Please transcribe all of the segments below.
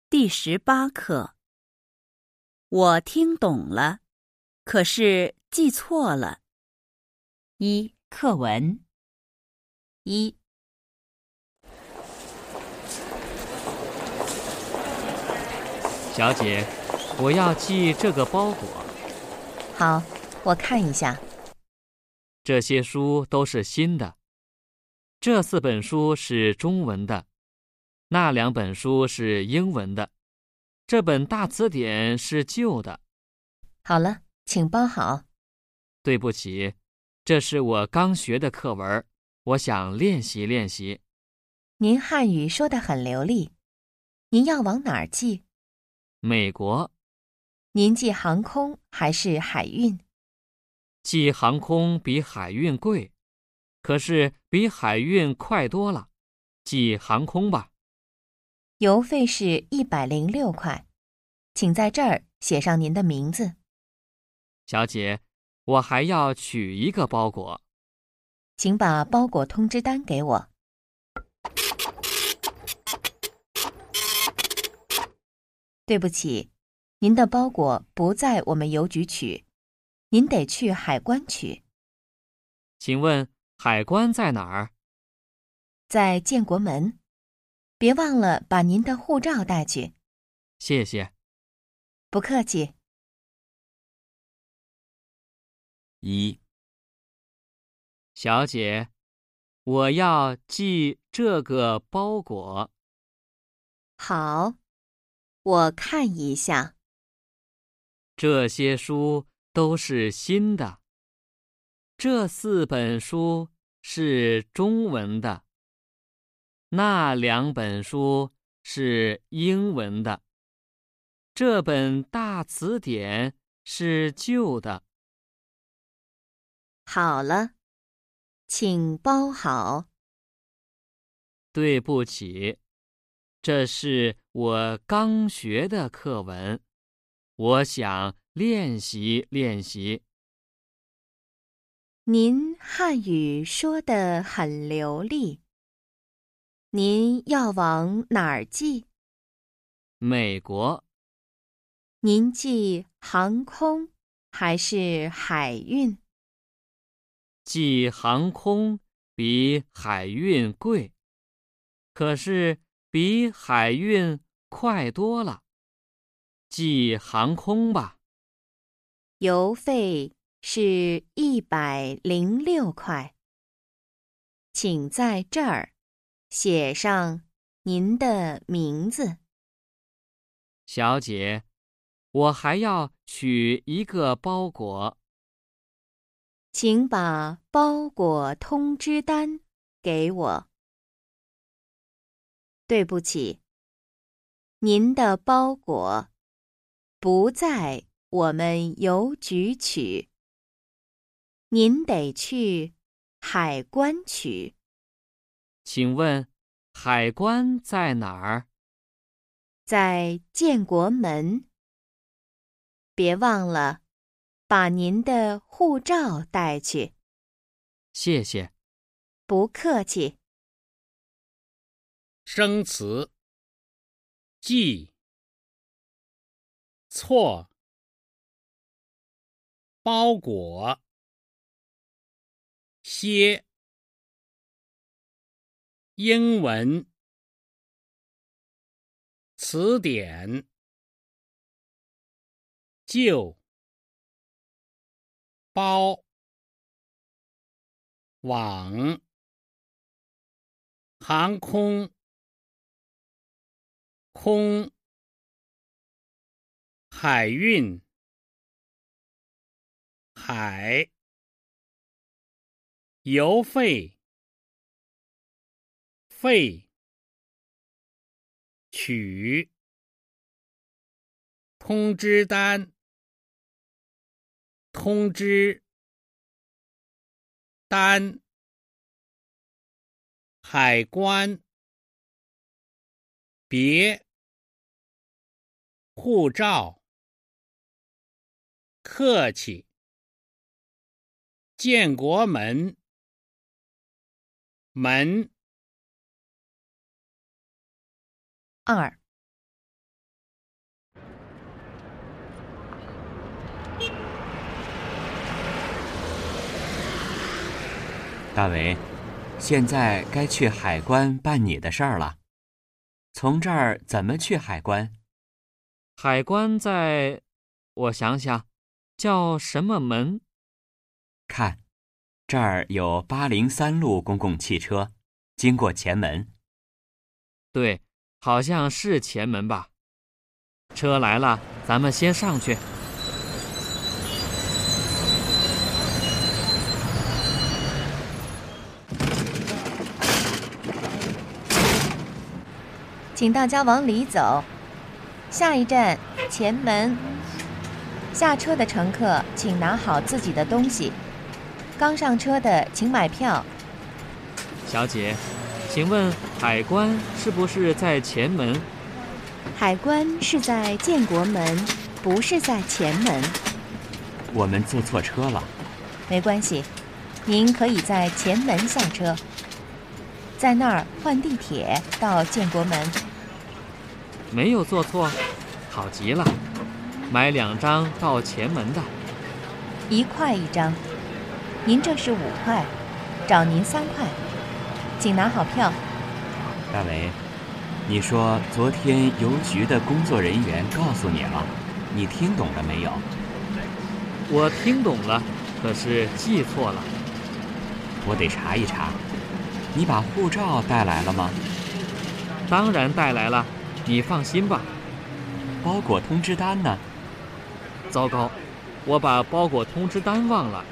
第18课。我听懂了，可是记错了。课文。 小姐，我要寄这个包裹。 好，我看一下。 这些书都是新的，这4本书是中文的，那2本书是英文的，这本大词典是旧的。 好了，请包好。 对不起，这是我刚学的课文，我想练习练习。 您汉语说得很流利，您要往哪儿寄？ 美国。 您寄航空还是海运？ 寄航空比海运贵，可是比海运快多了，寄航空吧。 邮费是106块，请在这儿写上您的名字。 小姐，我还要取一个包裹。 请把包裹通知单给我。对不起，您的包裹不在我们邮局取，您得去海关取。 请问海关在哪儿？ 在建国门。别忘了把您的护照带去。 谢谢。 不客气。 小姐，我要寄这个包裹。 好，我看一下。 这些书都是新的，这4本书是中文的，那2本书是英文的，这本大词典是旧的。 好了，请包好。 对不起，这是我刚学的课文，我想练习练习。 您汉语说得很流利，您要往哪儿寄？ 美国。 您寄航空还是海运？ 寄航空比海运贵，可是比海运快多了，寄航空吧。 邮费是106块，请在这儿写上您的名字。 小姐，我还要取一个包裹。 请把包裹通知单给我。对不起，您的包裹不在我们邮局取，您得去海关取。 请问海关在哪儿？ 在建国门。别忘了把您的护照带去。 谢谢。 不客气。 生词：记、错、包裹、些、英文、词典、旧、包、网、航空、空、海运、海、邮费、费、取、通知单、通知、单、海关、别、护照、客气、建国门、门。 2 大为，现在该去海关办你的事儿了。从这儿怎么去海关？ 海关在，我想想，叫什么门？ 看，这儿有803路公共汽车，经过前门。 对，好像是前门吧。车来了，咱们先上去。 请大家往里走。下一站，前门。下车的乘客请拿好自己的东西。刚上车的请买票。 小姐，请问海关是不是在前门？ 海关是在建国门，不是在前门。 我们坐错车了。 没关系，您可以在前门下车，在那儿换地铁到建国门。 没有做错，好极了。买2张到前门的 ，1块1张。您这是5块，找您3块，请拿好票。 大为，你说昨天邮局的工作人员告诉你了，你听懂了没有？ 我听懂了，可是记错了。 我得查一查。你把护照带来了吗？ 当然带来了，你放心吧。 包裹通知单呢？ 糟糕，我把包裹通知单忘了。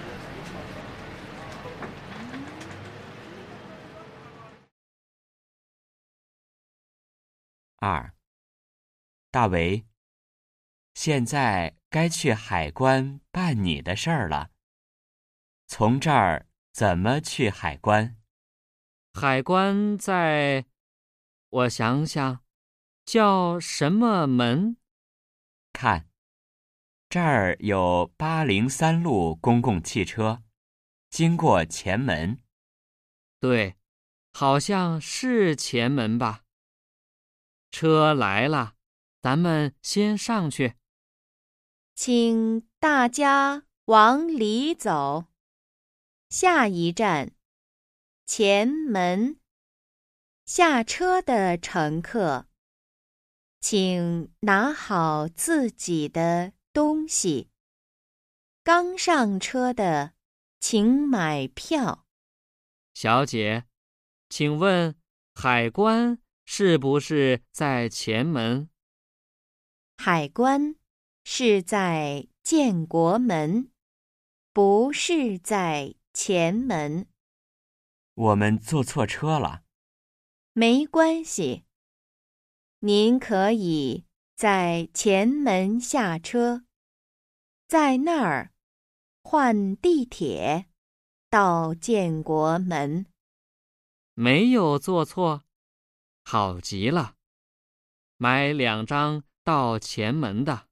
2. 大为，现在该去海关办你的事儿了。从这儿怎么去海关？ 海关在，我想想，叫什么门？ 看，这儿有803路公共汽车，经过前门。 对，好像是前门吧。车来了，咱们先上去。 请大家往里走。下一站，前门。下车的乘客，请拿好自己的东西。刚上车的，请买票。 小姐，请问海关是不是在前门？ 海关是在建国门，不是在前门。 我们坐错车了。 没关系，您可以在前门下车，在那儿换地铁到建国门。 没有做错，好极了。买2张到前门的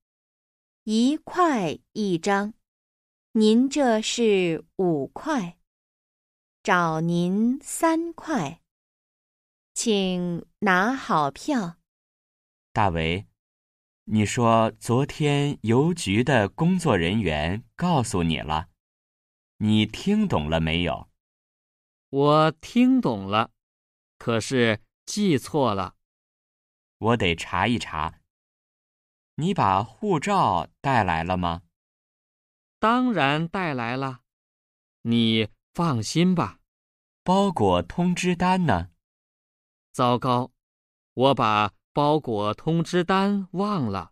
，1块1张。您这是5块，找您3块，请拿好票。 大为，你说昨天邮局的工作人员告诉你了，你听懂了没有？ 我听懂了，可是记错了。 我得查一查。你把护照带来了吗？ 当然带来了，你放心吧。 包裹通知单呢？ 糟糕，我把包裹通知单忘了。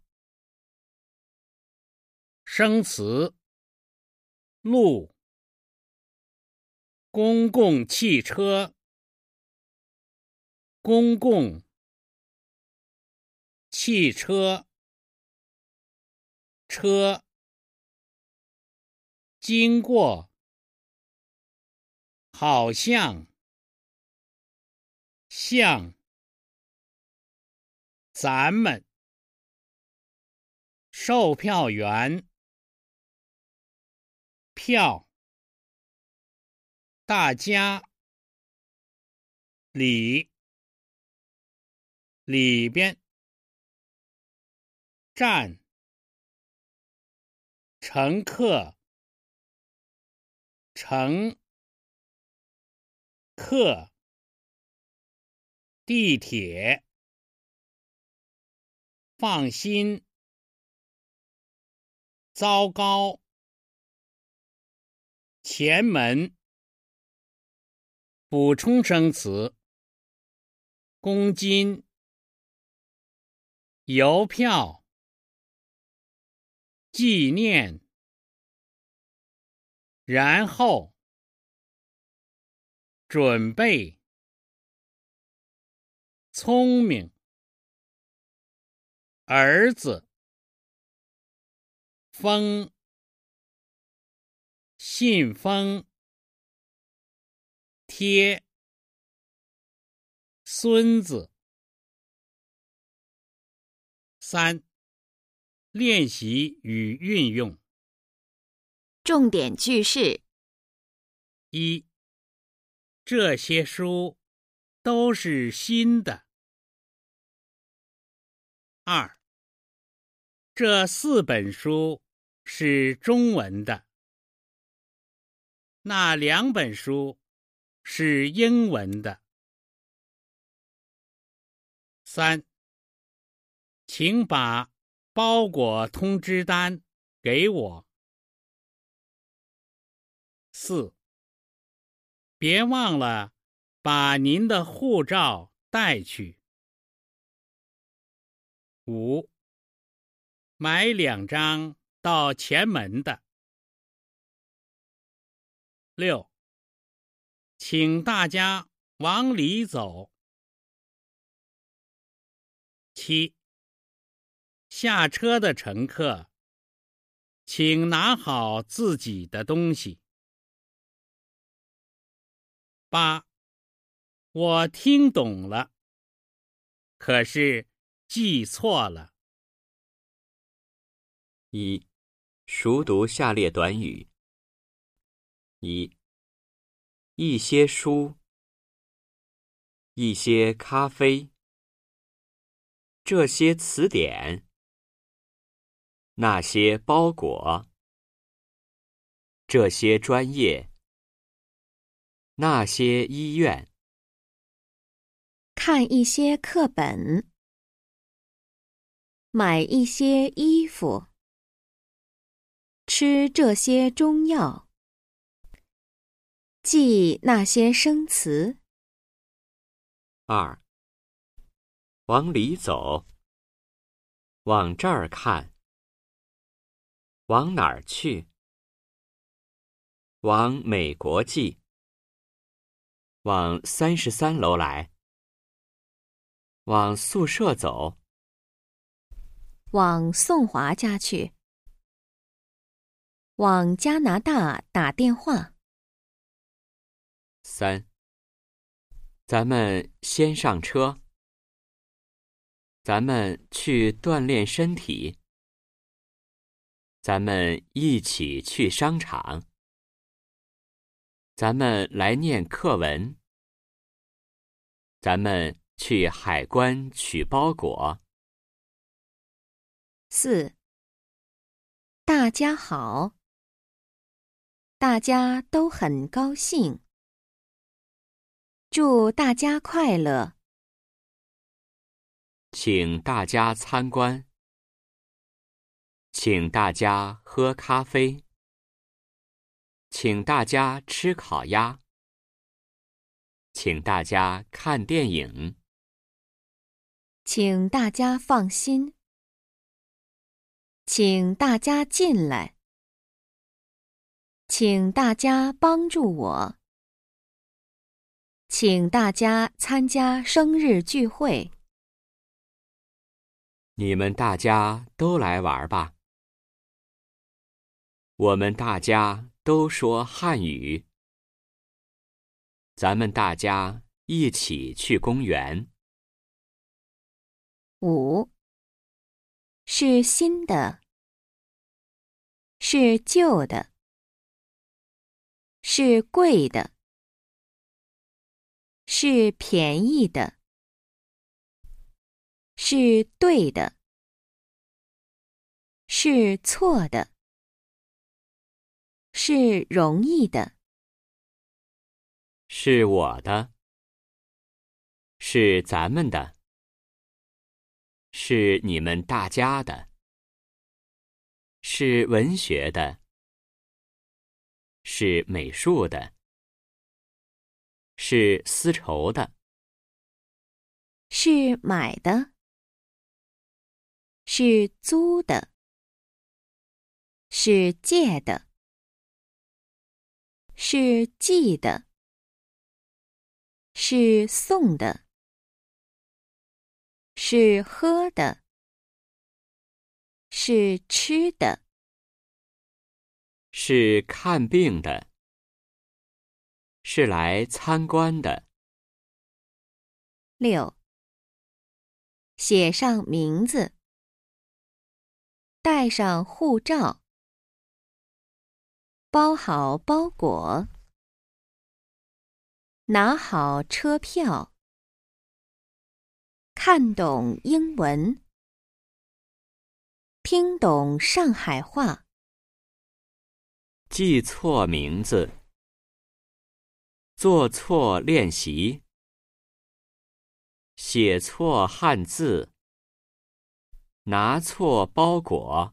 生词：路、公共汽车、公共汽车、车、经过、好像、像、咱们、售票员、票、大家、里边、站、乘客、乘客，地铁，放心，糟糕，前门，补充生词，公斤，邮票，纪念，然后，准备，聪明，儿子，风，信封，贴，孙子。3. 练习与运用。 重点句式。 1. 这些书都是新的。2. 这4本书是中文的，那2本书是英文的。3. 请把包裹通知单给我。4. 别忘了把您的护照带去。5. 买2张到前门的。6. 请大家往里走。7. 下车的乘客，请拿好自己的东西。8. 我听懂了，可是记错了。 1. 熟读下列短语。1. 一些书，一些咖啡，这些词典，那些包裹，这些专业，那些医院。 看一些课本，买一些衣服，吃这些中药，记那些生词。 2. 往里走，往这儿看，往哪儿去？往美国寄，往33楼来，往宿舍走， 往宋华家去，往加拿大打电话。 3. 咱们先上车，咱们去锻炼身体，咱们一起去商场，咱们来念课文，咱们去海关取包裹。 4. 大家好，大家都很高兴，祝大家快乐。 请大家参观，请大家喝咖啡，请大家吃烤鸭，请大家看电影， 请大家放心，请大家进来，请大家帮助我，请大家参加生日聚会。 你们大家都来玩吧。我们大家都说汉语。咱们大家一起去公园。 5. 是新的，是旧的，是贵的，是便宜的，是对的，是错的，是容易的。 是我的，是咱们的，是你们大家的，是文学的，是美术的，是丝绸的， 是买的，是租的，是借的，是寄的，是送的，是喝的，是吃的， 是看病的，是来参观的。 6. 写上名字，带上护照，包好包裹，拿好车票，看懂英文，听懂上海话， 记错名字，做错练习，写错汉字，拿错包裹，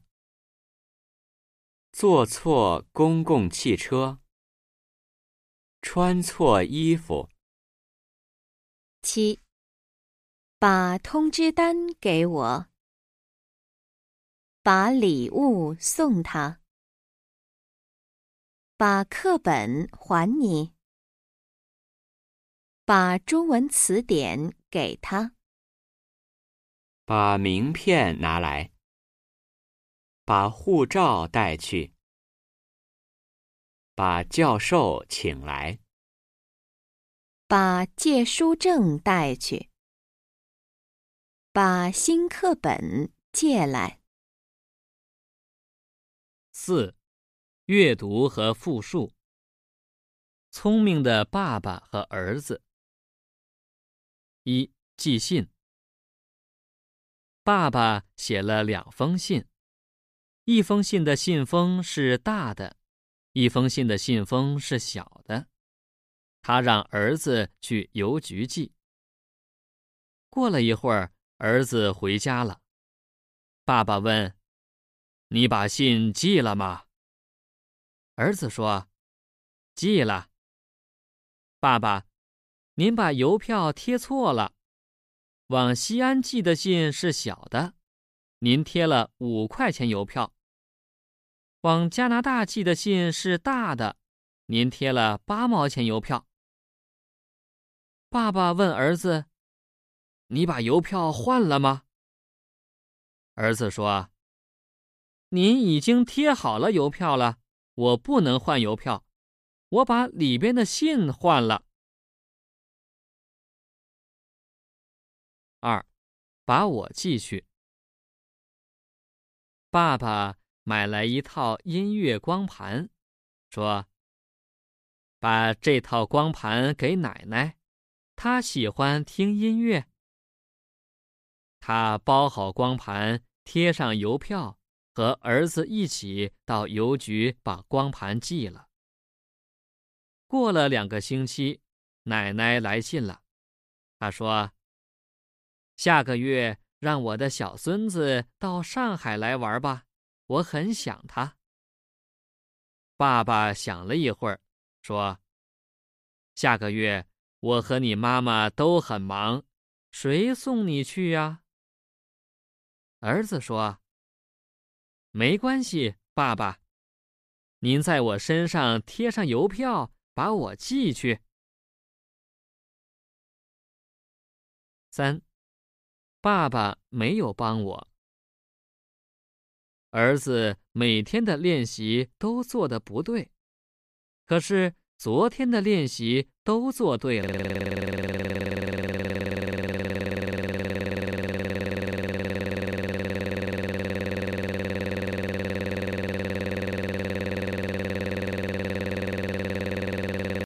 坐错公共汽车，穿错衣服。 7. 把通知单给我，把礼物送他，把课本还你，把中文词典给他， 把名片拿来，把护照带去，把教授请来， 把借书证带去，把新课本借来。 4. 阅读和复述。聪明的爸爸和儿子。1. 寄信。爸爸写了2封信，一封信的信封是大的，一封信的信封是小的。他让儿子去邮局寄。过了一会儿，儿子回家了。爸爸问：“你把信寄了吗？”儿子说：“寄了。”爸爸，您把邮票贴错了。往西安寄的信是小的，您贴了5块钱邮票。往加拿大寄的信是大的，您贴了8毛钱邮票。爸爸问儿子：“你把邮票换了吗？”儿子说：“您已经贴好了邮票了，我不能换邮票，我把里边的信换了。”2. 把我寄去。爸爸买来一套音乐光盘，说：“把这套光盘给奶奶，她喜欢听音乐。”他包好光盘，贴上邮票，和儿子一起到邮局把光盘寄了。过了2个星期，奶奶来信了，她说：“下个月让我的小孙子到上海来玩吧，我很想他。”爸爸想了一会儿，说：“下个月我和你妈妈都很忙，谁送你去呀？”儿子说：“没关系，爸爸，您在我身上贴上邮票，把我寄去。”3. 爸爸没有帮我。儿子每天的练习都做得不对，可是昨天的练习都做对了。